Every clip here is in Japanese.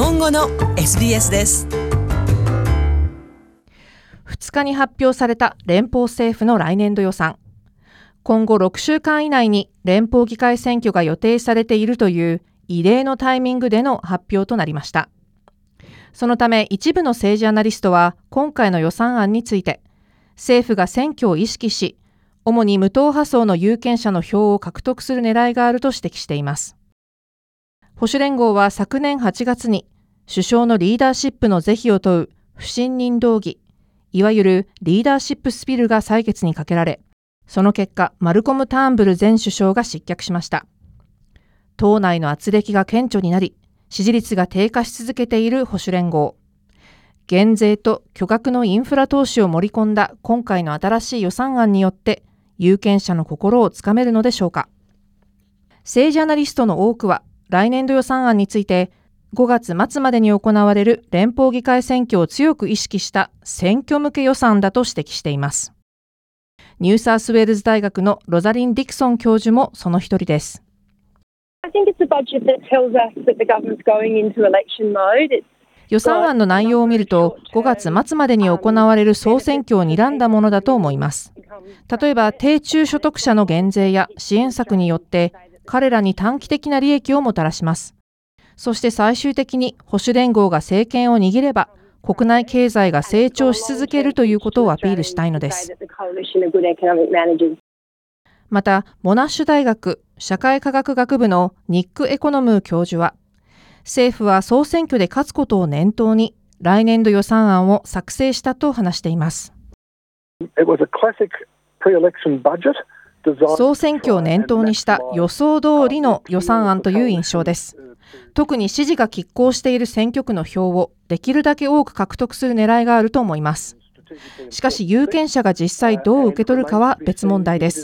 本語の SBS です。 2日に発表された連邦政府の来年度予算。今後6週間以内に連邦議会選挙が予定されているという異例のタイミングでの発表となりました。そのため一部の政治アナリストは今回の予算案について、政府が選挙を意識し、主に無党派層の有権者の票を獲得する狙いがあると指摘しています。保守連合は昨年8月に首相のリーダーシップの是非を問う不信任動議、いわゆるリーダーシップスピルが採決にかけられ、その結果、マルコム・ターンブル前首相が失脚しました。党内の圧力が顕著になり、支持率が低下し続けている保守連合。減税と巨額のインフラ投資を盛り込んだ今回の新しい予算案によって、有権者の心をつかめるのでしょうか。政治アナリストの多くは、来年度予算案について、5月末までに行われる連邦議会選挙を強く意識した選挙向け予算だと指摘しています。ニューサウスウェールズ大学のロザリン・ディクソン教授もその一人です。予算案の内容を見ると、5月末までに行われる総選挙を睨んだものだと思います。例えば、低中所得者の減税や支援策によって、彼らに短期的な利益をもたらします。そして最終的に保守連合が政権を握れば、国内経済が成長し続けるということをアピールしたいのです。また、モナッシュ大学社会科学学部のニック・エコノムー教授は、政府は総選挙で勝つことを念頭に、来年度予算案を作成したと話しています。総選挙を念頭にした予想通りの予算案という印象です。特に支持が拮抗している選挙区の票をできるだけ多く獲得する狙いがあると思います。しかし有権者が実際どう受け取るかは別問題です。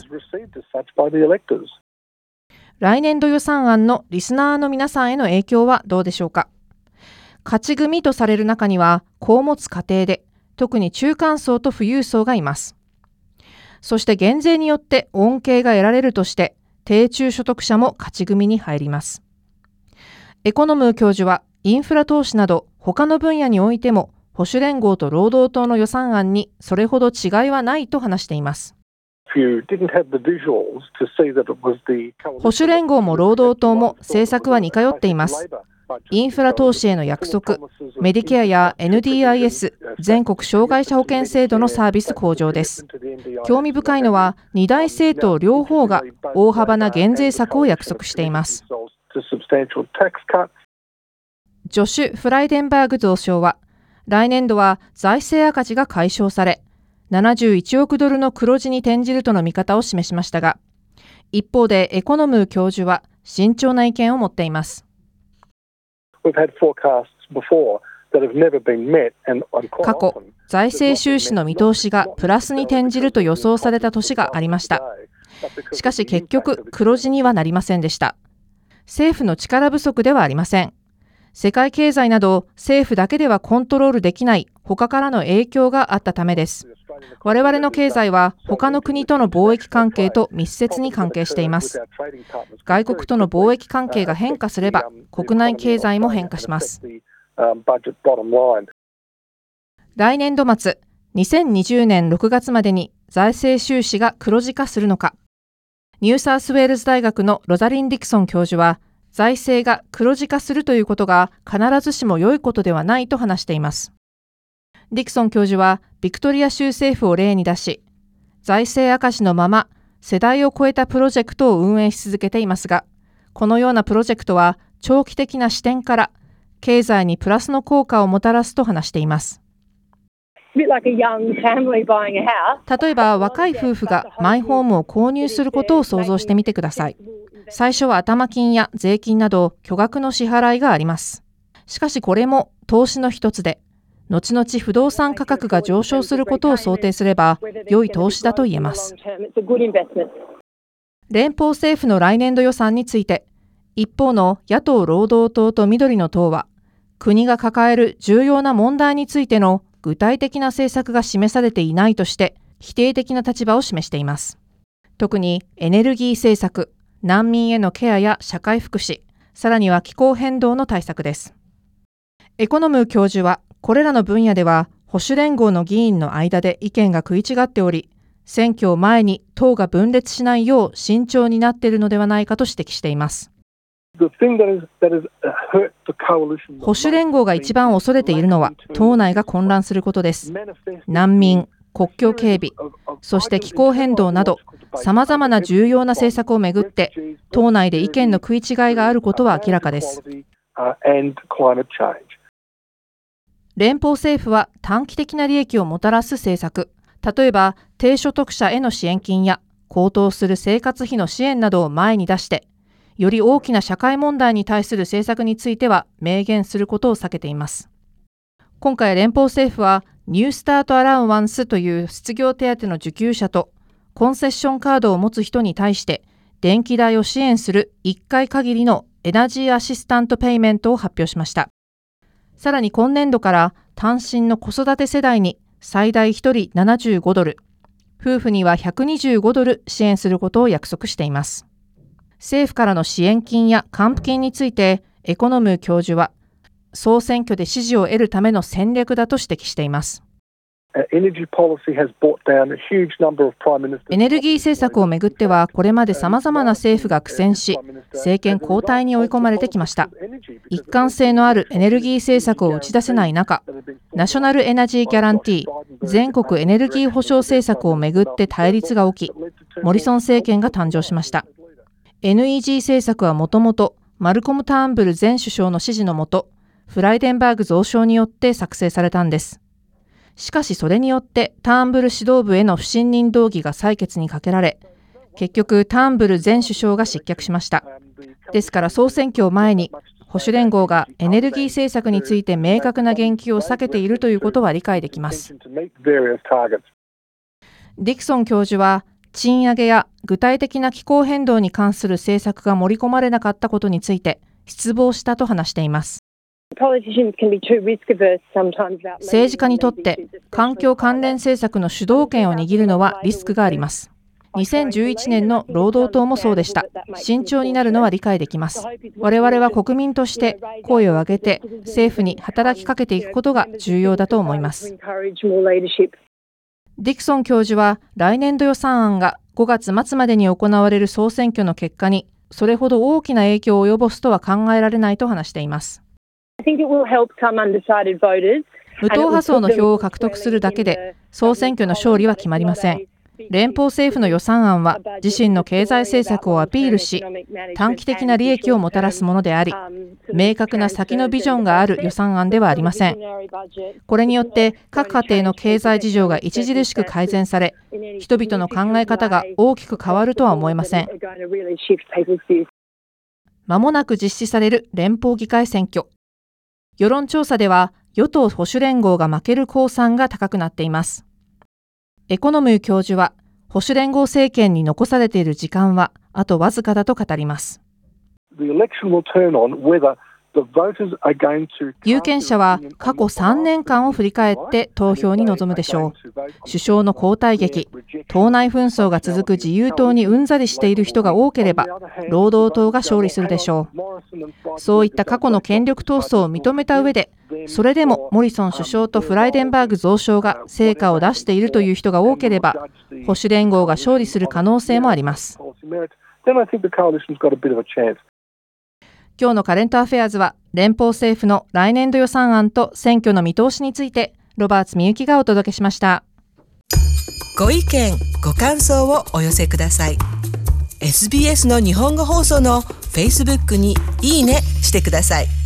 来年度予算案のリスナーの皆さんへの影響はどうでしょうか。勝ち組とされる中には子を持つ家庭で、特に中間層と富裕層がいます。そして減税によって恩恵が得られるとして、低中所得者も勝ち組に入ります。エコノムー教授は、インフラ投資など他の分野においても、保守連合と労働党の予算案にそれほど違いはないと話しています。保守連合も労働党も政策は似通っています。インフラ投資への約束、メディケアや NDIS 全国障害者保険制度のサービス向上です。興味深いのは、2大政党両方が大幅な減税策を約束しています。ジョシュ・フライデンバーグ同相は、来年度は財政赤字が解消され、71億ドルの黒字に転じるとの見方を示しましたが、一方でエコノムー教授は慎重な意見を持っています。過去、財政収支の見通しがプラスに転じると予想された年がありました。しかし結局、黒字にはなりませんでした。政府の力不足ではありません。世界経済など政府だけではコントロールできない他からの影響があったためです。我々の経済は他の国との貿易関係と密接に関係しています。外国との貿易関係が変化すれば、国内経済も変化します。来年度末、2020年6月までに財政収支が黒字化するのか。ニューサウスウェールズ大学のロザリン・ディクソン教授は、財政が黒字化するということが必ずしも良いことではないと話しています。ディクソン教授はビクトリア州政府を例に出し、財政赤字のまま世代を超えたプロジェクトを運営し続けていますが、このようなプロジェクトは長期的な視点から経済にプラスの効果をもたらすと話しています。例えば若い夫婦がマイホームを購入することを想像してみてください。最初は頭金や税金など巨額の支払いがあります。しかしこれも投資の一つで、後々不動産価格が上昇することを想定すれば良い投資だと言えます。連邦政府の来年度予算について、一方の野党労働党と緑の党は、国が抱える重要な問題についての具体的な政策が示されていないとして否定的な立場を示しています。特にエネルギー政策、難民へのケアや社会福祉、さらには気候変動の対策です。 エコノムー教授は、これらの分野では保守連合の議員の間で意見が食い違っており、選挙を前に党が分裂しないよう慎重になっているのではないかと指摘しています。保守連合が一番恐れているのは党内が混乱することです。難民、国境警備、そして気候変動などさまざまな重要な政策をめぐって党内で意見の食い違いがあることは明らかです。連邦政府は短期的な利益をもたらす政策、例えば低所得者への支援金や高騰する生活費の支援などを前に出して、より大きな社会問題に対する政策については明言することを避けています。今回連邦政府はニュースタートアラウアンスという失業手当の受給者とコンセッションカードを持つ人に対して電気代を支援する1回限りのエナジーアシスタントペイメントを発表しました。さらに今年度から単身の子育て世代に最大1人75ドル、夫婦には125ドル支援することを約束しています。政府からの支援金や還付金についてエコノムー教授は、総選挙で支持を得るための戦略だと指摘しています。エネルギー政策をめぐっては、これまでさまざまな政府が苦戦し、政権交代に追い込まれてきました。一貫性のあるエネルギー政策を打ち出せない中、ナショナルエナジーギャランティー、全国エネルギー保障政策をめぐって対立が起き、モリソン政権が誕生しました。NEG 政策はもともとマルコム・ターンブル前首相の指示のもと、フライデンバーグ蔵相によって作成されたんです。しかしそれによってターンブル指導部への不信任動議が採決にかけられ、結局ターンブル前首相が失脚しました。ですから総選挙を前に保守連合がエネルギー政策について明確な言及を避けているということは理解できます。ディクソン教授は、賃上げや具体的な気候変動に関する政策が盛り込まれなかったことについて失望したと話しています。政治家にとって環境関連政策の主導権を握るのはリスクがあります。2011年の労働党もそうでした。慎重になるのは理解できます。我々は国民として声を上げて政府に働きかけていくことが重要だと思います。ディクソン教授は、来年度予算案が5月末までに行われる総選挙の結果にそれほど大きな影響を及ぼすとは考えられないと話しています。無党派層の票を獲得するだけで総選挙の勝利は決まりません。連邦政府の予算案は自身の経済政策をアピールし、短期的な利益をもたらすものであり、明確な先のビジョンがある予算案ではありません。これによって各家庭の経済事情が著しく改善され、人々の考え方が大きく変わるとは思えません。まもなく実施される連邦議会選挙。世論調査では与党保守連合が負ける公算が高くなっています。エコノムー教授は、保守連合政権に残されている時間はあとわずかだと語ります。有権者は過去3年間を振り返って投票に臨むでしょう。首相の交代劇、党内紛争が続く自由党にうんざりしている人が多ければ、労働党が勝利するでしょう。そういった過去の権力闘争を認めた上で、それでもモリソン首相とフライデンバーグ蔵相が成果を出しているという人が多ければ、保守連合が勝利する可能性もあります。今日のカレントアフェアーズは、連邦政府の来年度予算案と選挙の見通しについて、ロバーツ・ミユキがお届けしました。 ご意見、ご感想をお寄せください。SBS の日本語放送の Facebook にいいねしてください。